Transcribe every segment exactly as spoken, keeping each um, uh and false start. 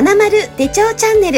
花丸手帳チャンネル。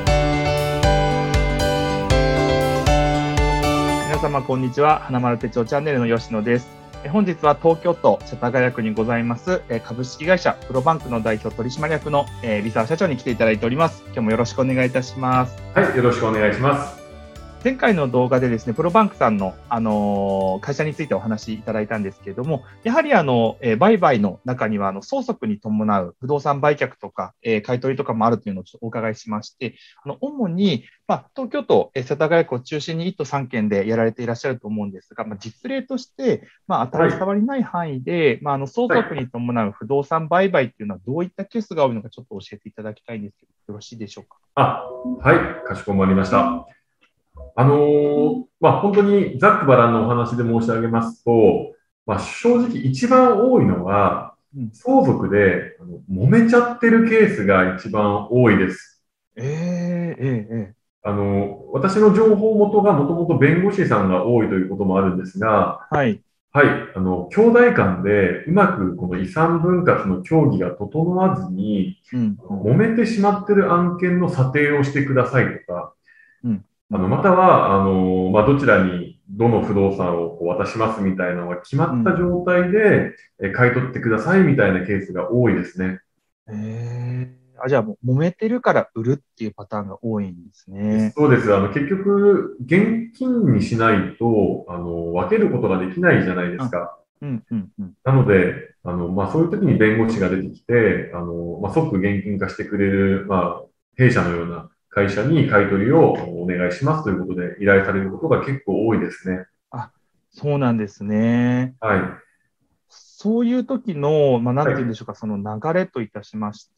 皆様こんにちは。花丸手帳チャンネルの吉野です。え本日は東京都世田谷区にございますえ株式会社プロバンクの代表取締役のえ三沢社長に来ていただいております。今日もよろしくお願いいたします。 はい、よろしくお願いします。 前回の動画でですね、プロバンクさんの、あのー、会社についてお話しいただいたんですけれども、やはりあの、えー、売買の中にはあの相続に伴う不動産売却とか、えー、買取とかもあるというのをちょっとお伺いしまして、あの主に、まあ、東京都、えー、世田谷区を中心にいっ都さんけんでやられていらっしゃると思うんですが、まあ、実例として、まあ、当たり障りない範囲で、はい、まあ、あの相続に伴う不動産売買っていうのはどういったケースが多いのかちょっと教えていただきたいんですけど、よろしいでしょうか。 あ、はい、かしこまりました。あのー、まあ、本当にざっくばらんのお話で申し上げますと、まあ、正直一番多いのは、相続であの揉めちゃってるケースが一番多いです。 えー、えー、えー、 あの、私の情報元がもともと弁護士さんが多いということもあるんですが、 はい。 はい、あの、兄弟間でうまくこの遺産分割の協議が整わずに、うんうん、揉めてしまってる案件の査定をしてくださいとか、うんあの、または、あの、まあ、どちらにどの不動産をこう渡しますみたいなのが決まった状態で、うん、買い取ってくださいみたいなケースが多いですね。 へー。あ、じゃあもう揉めてるから売るっていうパターンが多いんですね。 そうです。あの、結局、現金にしないと、あの、分けることができないじゃないですか。 うんうんうん、 なので、あの、まあ、そういう時に弁護士が出てきて、あの、まあ、即現金化してくれる、まあ、弊社のような会社に買い取りをお願いしますということで依頼されることが結構多いですね。 あ、そうなんですね。 はい。 そういう時の、まあ、なんて言うんでしょうか、はい、その流れといたしまして、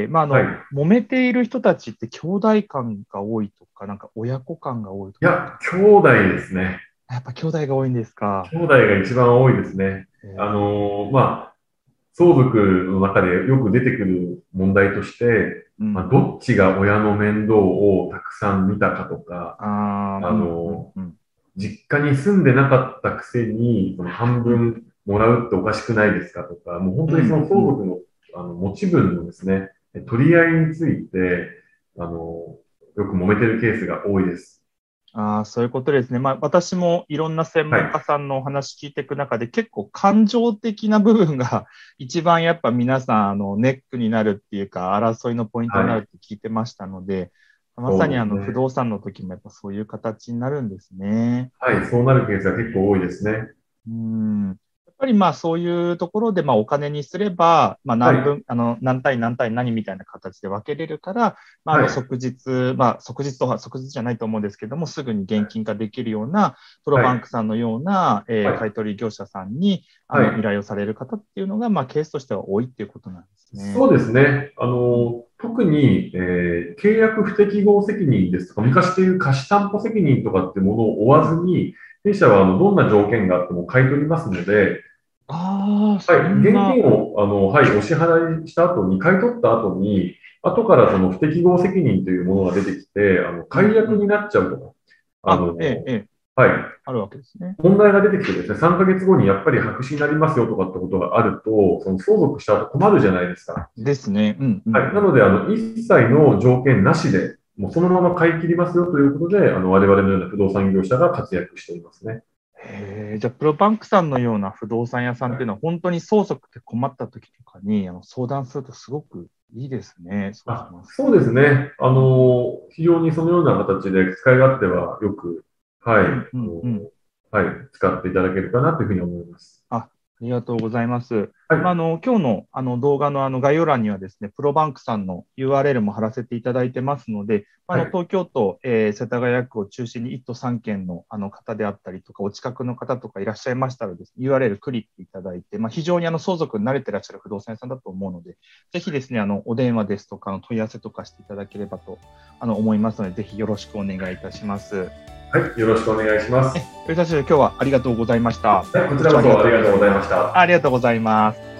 まあ、あの、はい、揉めている人たちって兄弟間が多いとか、なんか親子間が多いとか。 いや、兄弟ですね。 やっぱ兄弟が多いんですか。 兄弟が一番多いですね。あのー、まあ、相続の中でよく出てくる問題として、うん、まあ、どっちが親の面倒をたくさん見たかとか、あの、うんうんうん、実家に住んでなかったくせに、その半分もらうっておかしくないですかとか、もう本当にその相続の、あの持ち分のですね、取り合いについて、あの、よく揉めてるケースが多いです。 ああ、そういうことですね。まあ、私もいろんな専門家さんのお話聞いていく中で、はい、結構感情的な部分が一番やっぱ皆さん、あの、ネックになるっていうか、争いのポイントになるって聞いてましたので、はい、まさにあの、不動産の時もやっぱそういう形になるんですね。 はい、そうなるケースが結構多いですね。 うんやっぱりまあそういうところでまあお金にすれば、まあ何分、はい、あの何対何対何みたいな形で分けれるから、まああの即日、はい、まあ即日とか即日じゃないと思うんですけども、すぐに現金化できるような、プロバンクさんのような、はいえー、買取業者さんにあの、はい、依頼をされる方っていうのが、まあケースとしては多いっていうことなんですね。 そうですね。あの、特に、えー、契約不適合責任ですとか、昔でいう貸し担保責任とかってものを負わずに、弊社はあのどんな条件があっても買い取りますので、 あはい、現金をあの、はい、お支払いした後に、買い取った後に、後からその不適合責任というものが出てきて、あの解約になっちゃうとか、 あの、ええ、 はい、 あるわけですね。 問題が出てきてですね、さんかげつごにやっぱり白紙になりますよとかってことがあると、その相続した後困るじゃないですか。 ですね。うん、うん、 はい。なので、あの、一切の条件なしで、もうそのまま買い切りますよということで、あの、我々のような不動産業者が活躍していますね。 へじゃあ、プロバンクさんのような不動産屋さんっていうのは、本当に相続って困った時とかにあの相談するとすごくいいですね。 そうあそうですね。あの、非常にそのような形で使い勝手はよく、はい、うんうんうん、はい、使っていただけるかなというふうに思います。 あありがとうございます。はいまあ、あの今日の、あの動画のあの概要欄にはですね、プロバンクさんの ユーアールエル も貼らせていただいてますので、あのはい、東京都、えー、世田谷区を中心にいっ都さんけんのあの方であったりとか、お近くの方とかいらっしゃいましたらですね、ユーアールエル クリックいただいて、まあ、非常にあの相続に慣れてらっしゃる不動産屋さんだと思うので、ぜひですね、あのお電話ですとかの問い合わせとかしていただければとあの思いますので、ぜひよろしくお願いいたします。 はい、よろしくお願いします。 吉田先生、今日はありがとうございました。 はい、こちらこそありがとうございました。 ありがとうございます。